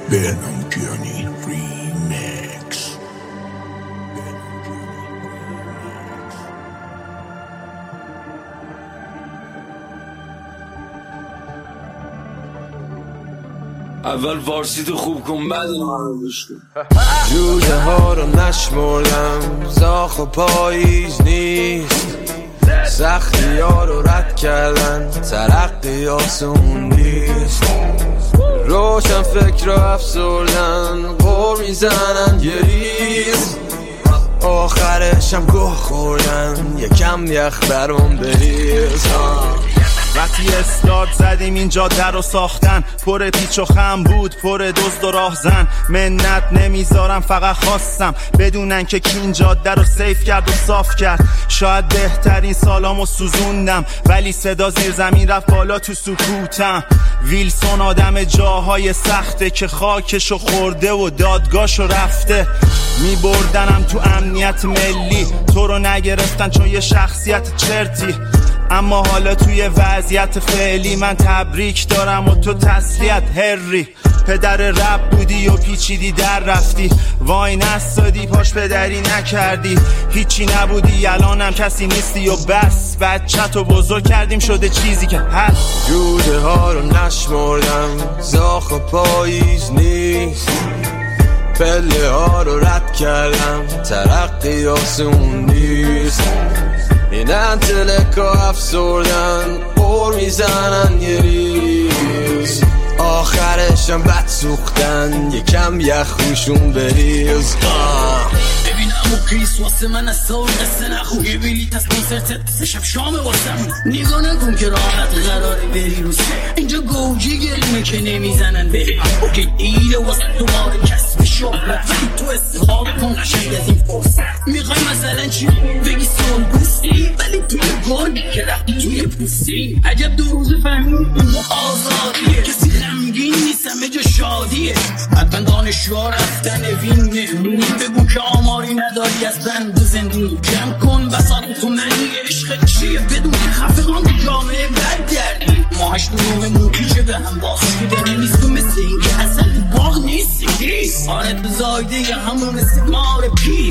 برنامه‌جانی ریمیکس. اول فارسی تو خوب کن بعد رو گوش کن. جوجه ها رو نشمردم، زاخ و پاییز نیست، سختی ها رو رد کردن، ترقی آسون نیست، روشن فکر رو افسردن، غور میزنن یه ریز، آخرشم گوه خوردن، یکم یخ برام بریز. وقتی استارت زدیم این جاده رو ساختن، پر پیچ و خم بود، پر دزد و راهزن، منت نمیذارم فقط خواستم بدونن که کی این جاده رو سیف کرد و صاف کرد. شاید بهترین سالامو سوزوندم ولی صدا زیر زمین رفت بالا تو سکوتم. ویلسون آدم جاهای سخته که خاکشو خورده و دادگاهشو رفته. میبردنم تو امنیت ملی، تو رو نگرفتن چون یه شخصیت چرتی. اما حالا توی وضعیت فعلی من تبریک دارم و تو تسلیت هری. پدر رب بودی و پیچیدی در رفتی، وای نستادی پاش پدری نکردی، هیچی نبودی الانم کسی نیستی و بس. بچه‌تو بزرگ کردیم شده چیزی که هست. جوجه ها رو نشمردم، زاخ و پاییز نیست، پله ها رو رد کردم، ترقی آسون نیست، این انتلکا افسردن، غور میزنن یه ریز، آخرشم بد سوختن، یکم یخ روشون بریز. ببینم و کریس واسه من از سال قصه نخو، یه بلیت از کنسرتت شب شام واسم، نگاه نکن که راحت قراره بری روسه، اینجا گوجه گرمه که نمیزنن بری اوکی دیره واسه دوباره کسب شهرت، ولی تو استفاده کن قشنگ از این فرصت. میخوای مثلا چی بگی سال بوستی، ولی توی گرمی که رفتی توی پوستی. عجب دو روز فهمید آزادیه، کسی غمگین نیست همه جا شادیه، حتما دانشجوها رفتن وین نمونی، بگو که آماری نداری از بند زندگی، جمع کن بساط تو منی عشق چیه، بدون خفقان تو جامعه بد گردی. ما 8-9 موکیچه به هم باز شده نیست تو مثل این که اصلا باغ نیستی کیست، آره تو زایده یه همون مثل مار پیر.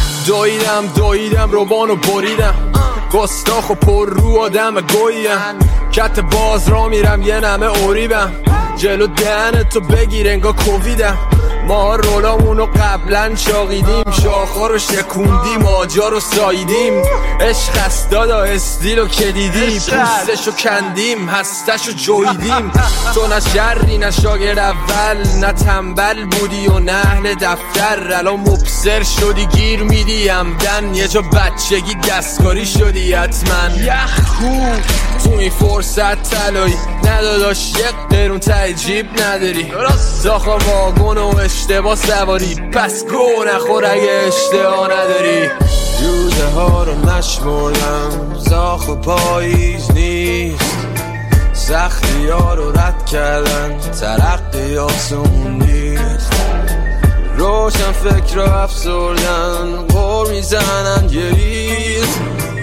دویدم روبانو بریدم، گستاخ و پر رو آدم گویم، کت باز را میرم یه نمه اوریبم، جلو دهنتو بگیر انگا کوویدم. ما رولامونو قبلا چاقیدیم، شاخا رو شکوندیم، آجا رو ساییدیم، عشق است دادا استیلو که دیدی، پوستشو کندیم هستشو جویدیم. تو نه شری نه شاگرد اول، نه تنبل بودی و نه اهل دفتر، الان مبصر شدی گیر میدی همدن، یه جا بچگی دستکاری شدی حتما. یخو تو این فرصت طلایی نداداش، یک قرون ته جیب نداری، داخل واگن و اشتباه سواری، پس گو نخور اگه اشتباه نداری. جوجه ها رو نشمردم، زاخ و پاییز نیست، سختی ها رو رد کردن، ترقی آسون نیست، روشن فکر رو افسردن، غور میزنن یه ریز،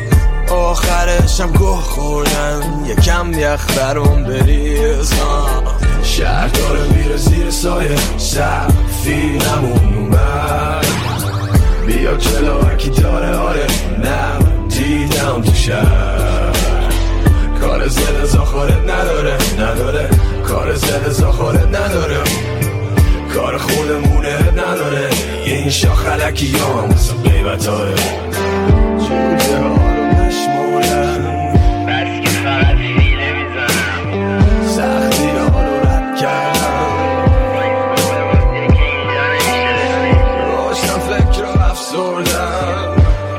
آخرشم گوه خوردن، یکم یخ برام بریز. شهر داره میره زیر سایه، سقفی نمون اومد، بیا جلو هرکی داره آره، نم دیدم تو شهر، کار زده زاخارت نداره، کار زده زاخارت نداره، کار خودمونه نداره، این شاخلکی ها هم مثل قیبت های جوجه ها رو نشمردن، بس که فقط فیله میزنم، سختی ها رو رد کردم، روشن فکر رو افسردن،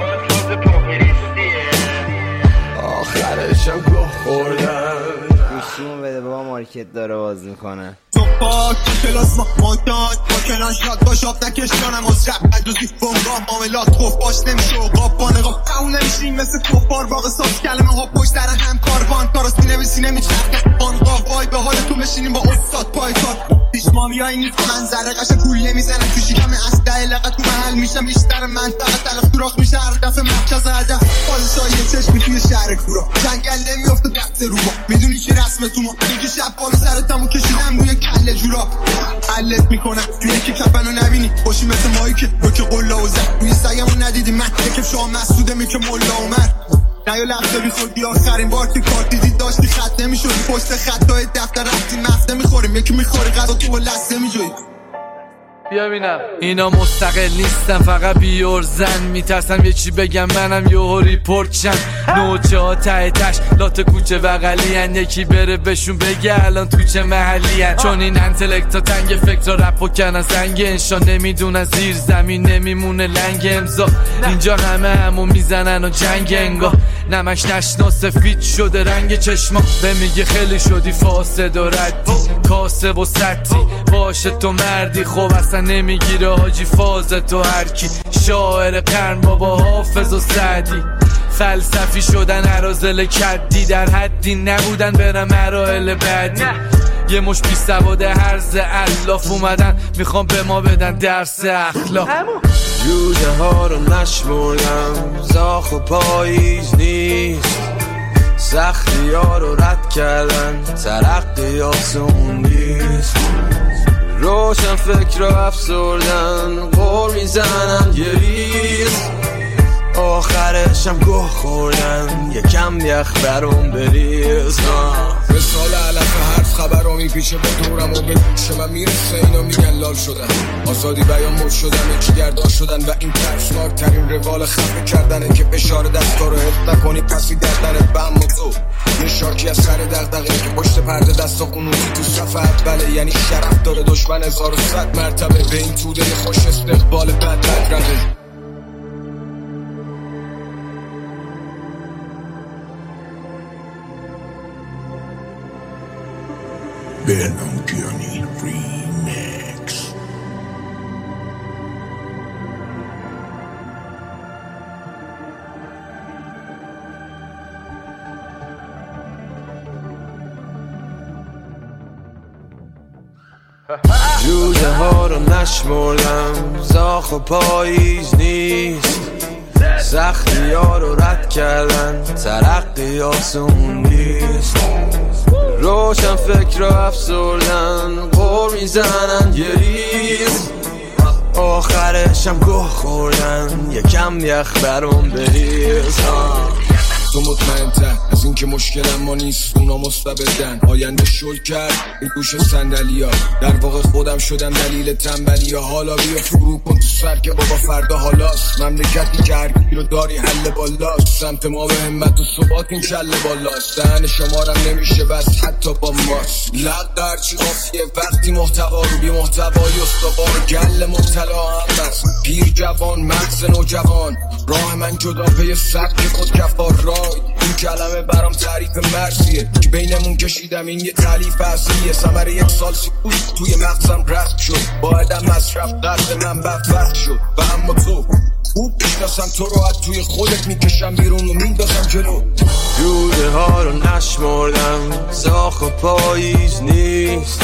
آخرشم گوه خوردن. گوشیمون بده بابا مارکت داره باز میکنه. تو پاک تو کلاس ما مانتاج با کنان شاد با شاب نکش جانم از رب عجوزی بونگاه معاملات خوف باش نمیشه و قاب با نقاب قهون نمیشیم مثل کفار باقی ساز کلمه ها پشت در هم کاروان کاراستی نمیسی نمیچرخه بانگاه وای به حال تو بشینیم با استاد پای کار پیش مامیایی نیست من ذره قش پول نمیزنم تو شکم اسلحه لقت تو محل میشم بیشتر منطقه طرف سوراخ میشه هر دفعه مرکز هدف پادشاهی چشمی توی شهر کورا جنگل نمیافته دست رو با میدونی چی رسمتون ما میگی شب بالا سرتمو کشیدم روی کله جورا حلت میکنم توی یکی کفنو نبینی خوشی مثل مایی که روک قلا و زد روی سگمو ندیدی من یکم شما مسعوده میکه ملا عمر نه یا لحظه بیخوردی آخرین بار که کار دیدی داشتی خط نمیشدی پشت خطای دفتر رفتی مفته میخوریم یکی میخوری غذا تو با لسته میجوی بیا بینم اینا مستقل نیستن فقط بیورزن میترسم یه چی بگم منم یهو ریپورت شم نوچه ها ته تش لات کوچه بغلی هن یکی بره بهشون بگه الان تو چه محلی هن چون این انتلکت ها تنگ فکر رپ کنن زنگ انشا نمیدونن زیر زمین نمیمونه لنگ امضا اینجا همو میزنن و جنگ انگاه نمش نشنا سفید شده رنگ چشما به میگه خیلی شدی فاسد و ردی کاسب و سطی باشه تو مردی خب اصلا نمیگیره حاجی فاز تو هرکی شاعر قرن بابا حافظ و سعدی فلسفی شدن عرازل کدی در حدی نبودن برم مراحل بعدی یه مش بی سواد هرز الاف اومدن میخوام به ما بدن درس اخلاق جوجه ها رو نشمردم زاخ و پاییز نیست سختی ها رو رد کردن ترقی آسون نیست روشن فکر رو افسردن غور میزنن یه ریز آخرشم گوه خوردن یکم یخ برام بریز مثال علف حرف خبر رو میپیشه به دورم و به گوش من میرسه اینا میگن لال شدن آزادی بیان مد شدن یکی گردار شدن و این ترسناک ترین روال خفه کردنه که اشاره دستا رو حفظ نکنی پسی دردنت بم و تو یه شاکی از سر دغدغه که پشت پرده دست و قنوتی تو صف اوله یعنی شرف داره دشمن 1100 مرتبه به این توده خوش استقبال بد بدرقه برنام پیانی ریمیکس جوجه ها رو نشمردم زاخ و پاییز نیست سختی ها رو رد کردن ترقی آسون نیست روشن فکر رو افسردن غور میزنن یه ریز آخرشم گوه خوردن یکم یخ برام بریز تو مطمئن‌تر از این که مشکلم ما نیست اونا مستبدن آینده شل کرد این گوش صندلی‌ها در واقع خودم شدم دلیل تنبلی‌ها حالا بیا فرو کن تو سر که بابا فردا حالاست مملکتی که هر کی رو داری حل بالاست سمت ما به همت و ثبات این کله بالاست دهن شمارم نمیشه بس حتی با ماست لق درچی قافیه وقتی محتوا رو بی محتوای استوار گل مبتلا هم بس پیر جوان مغز نوجوان راه من جدا پی سبک خود کفار این کلمه برام تعریف مرسیه که بینمون کشیدم این یه تعلیف اصلیه ثمره یک سال سکوت توی مغزم رفت شد بایدم مصرف قرد من بدبخت شد و اما تو خوب میشناسم تو رو از توی خودت میکشم بیرون و میندازم جلو جوجه ها رو نشمردم زاخ و پاییز نیست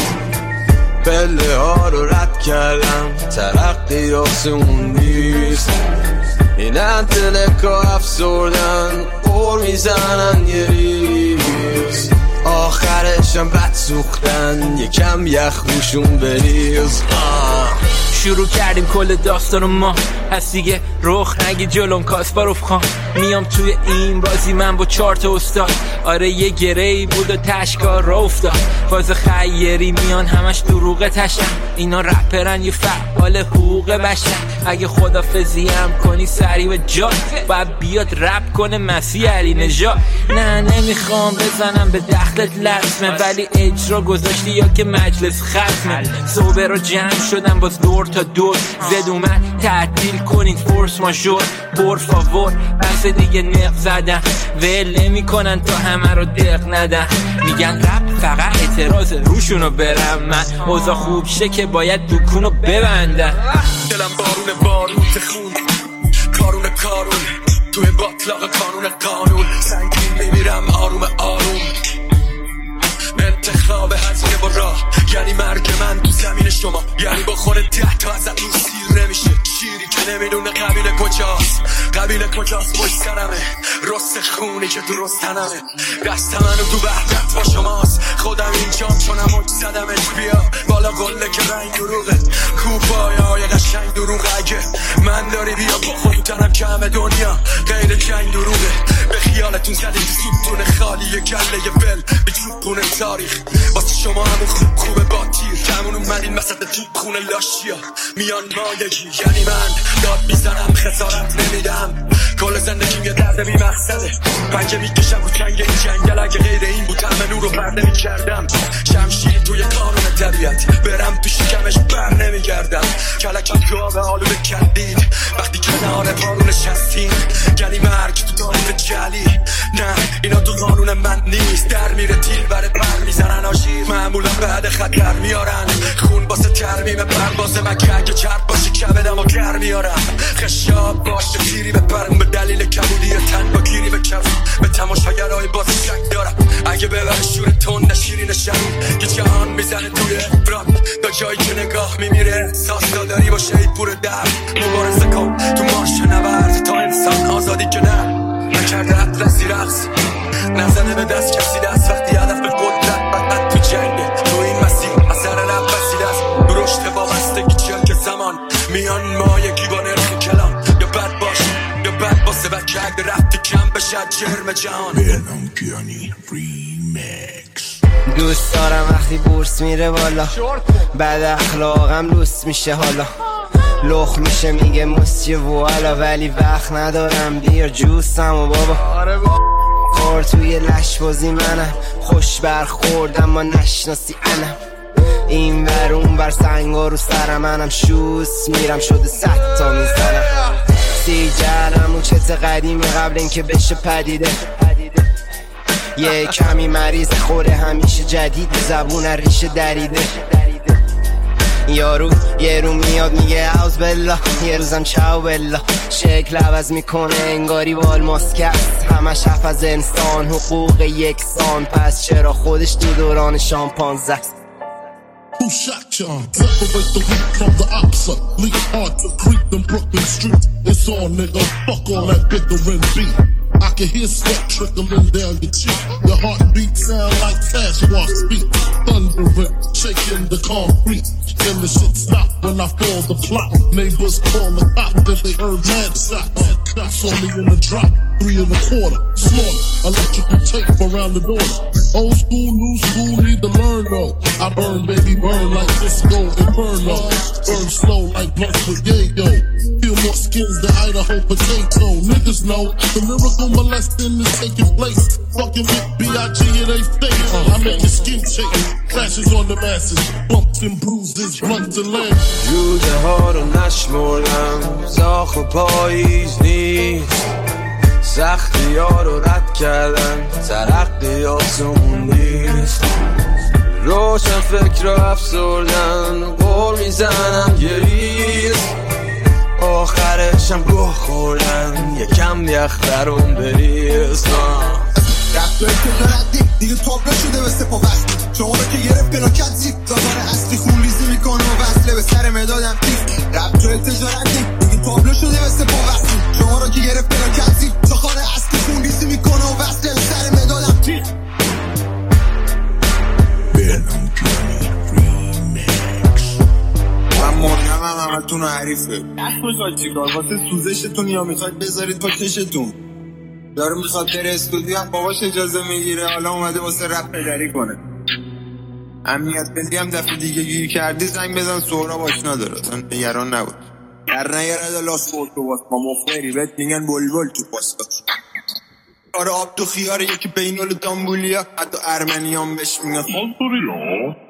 پله ها رو رد کردم ترقی آسون نیست این انتلکا افسردن غور میزنن یه ریز آخرشم بد سوختن یکم یخ روشون بریز شروع کردیم کل داستانو ما هست دیگه رخ نگی جلوم کاسپاروف خان میام توی این بازی من با 4 تا استاد آره یه گرهی بود و تشکار را افتاد فاز خیری میان همش دروغ تشن اینا رپرن یه فعال حقوق بشن اگه خدافظی هم کنی سری و جا باید بیاد رپ کنه مسیح علی نژاد نه نمیخوام بزنم به دخلت لطمه ولی اجرا گذاشتی یا که مجلس ختمه صوبه رو جمع شدم باز دور تا دور زد اومد تعدیل کنین فورس ماژور بور فاور بس دیگه نق زدن ول نمی کنن تا همه رو دق ندن میگن رپ فقط اعتراض روشونو برم من اوضاع خوب شه که باید دکونو ببندن دلم بارون تخون کارون توی باطلاق قانون سنگین میمیرم آروم انتخاب هزینه با راه یعنی مرگ من تو زمین شما، یعنی با خود 10 تا ازت رو سیر نمیشه. شیری که نمیدونه قبیله کجاست، قبیله کجاست پشت سرمه، رست خونی که تو رستنمه. دست منو تو وحدت با شماست، خودم اینجام چونم مج زدمش. بیا بالا قله که رنگ دروغه، کوپای های قشنگ دروغه. اگه من داری بیا با خودتنم که همه دنیا غیر جنگ دروغه. به خیالتون زدید سوتون خالی گله ول به چوبونه تاریخ. واسه شما همون خوبه با تیر کمون اومدین وسط توپ خونه لاشیا میان مایگی. یعنی من داد میزنم خسارت نمیدم، کل زندگیم یه درد بی مقصده. پنجه میکشم رو چنگ این جنگل، اگه غیر این بود همه نور رو پرده میکردم. شمشیر توی قانون طبیعت برم تو شکمش بر نمیگردم. کلکم تو آب آلوده کردید وقتی کنار بارون نشستین. یعنی مرگ تو تاریخ جلی، نه اینا تو قانون من نیست. در میره تیر بره پر میزنن آشیر، معمولا بعد خطر میارن خون باسه ترمیم پرواز مکه. اگه چرب باشه کبدم و گر میارم، خشاب باشه تیری بپرم به دلیل کبودی تن با گیری بکرم. به تماشاگرهای باز شک دارم اگه ببره شور تون نشیرین شرون که جهان میزنه توی افراد تا جایی که نگاه میمیره. احساس داری با شهید پور در مبارزه کن تو مارش نبرد تا انسان آزادی که نه نکرده اطلسی رقص، نزده به دست کسی دست وقتی هدف به قدرت بدت تو جنگه. تو این مسیر اثر نفسی دست رو رشد وابستگی چرک زمان میان مایگی با نرخ کلام. یا بد باش یا بد باسه بچه اگه رفت کم بشه جرم جهان. بهنام کیانی ریمیکس. دوست دارم وقتی بورس میره بالا، بد اخلاقم لوس میشه حالا. لخ میشه میگه مسیه والا، ولی وقت ندارم بیا جوسم و بابا. خور توی لش بازی منم، خوش برخوردم ما نشناسی انم. این ور اون ور سنگا رو سر منم، شوس میرم شده 100 تا میزنم. سیجرم و چت قدیمی قبل اینکه بشه پدیده. یه کمی مریض خوره همیشه جدید، زبون ریشه دریده. یارو یه رو میاد میگه اوز بلا، یه روزم چاو بلا. شکل عوض میکنه انگاری وال ماسکست، همش حرف از انسان حقوق یکسان. پس چرا خودش تو دوران شامپانزه است؟ Who shot y'all? Separate the weak from the opposite. Leak hard to creep them Brooklyn streets. It's on, nigga. Fuck all that bigger and beat. I can hear sweat trickling down your cheek. Your heartbeat sound like fast wash feet. Thundering, shaking the concrete. Then the shit stop when I fall the plot. Neighbors call the cop, then they heard mad shots. Saw me in the drop, 3 1/4. Slaughter, electrical tape around the door. Old school, new school, need to learn though. I burn, baby, burn like disco inferno. Burn slow like blunts with yayo. Feel more skins than Idaho potato. Niggas know the lyrical molesting is taking place. Fucking with B.I.G. in they face. I make your skin shake. Clashes on the masses, bumps and bruises, blunts and legs. روده ها رو نشمردم، زاخ و پاییز نیست. سختی ها رو رد کردن، ترقی آسمون نیست. روشن فکر رو افسردن، قول میزنم گریز. آخرشم گوه خوردن، یکم یخ درون بریز. رفتاری که دردی دیگه تابلو شده به سپا وقتی. شما رو که گرفت بلاکت زید زمان اصلی خون ریزی میکنه و وصله به سر مدادم تیف. رفتاری تجارتی دیگه تابلو شده به سپا وقتی. شما رو که گرفت بلاکت زید زمان اصلی خون ریزی میکنه و وصله به سر مدادم تیف. بهنام کیانی ریمیکس. من مرنمم همتون رو حریفه. دست بزار چیکار واسه سوزشتون یا میخواید بذارید با کشتون. داره میخواد بره استودیو هم باباش اجازه میگیره، حالا اومده واسه رپ پدری کنه. امنیت ملی هم دفعه دیگه گیر کردی زنگ بزن، سهراب آشنا داره، اصلا نگران نبود. در نیارد لاس فورتو باس با مفری بهت میگن بلبل تو پاستا. آره آب تو خیاره یکی بینال دامبولیا، حتی ارمنیان بهش میگن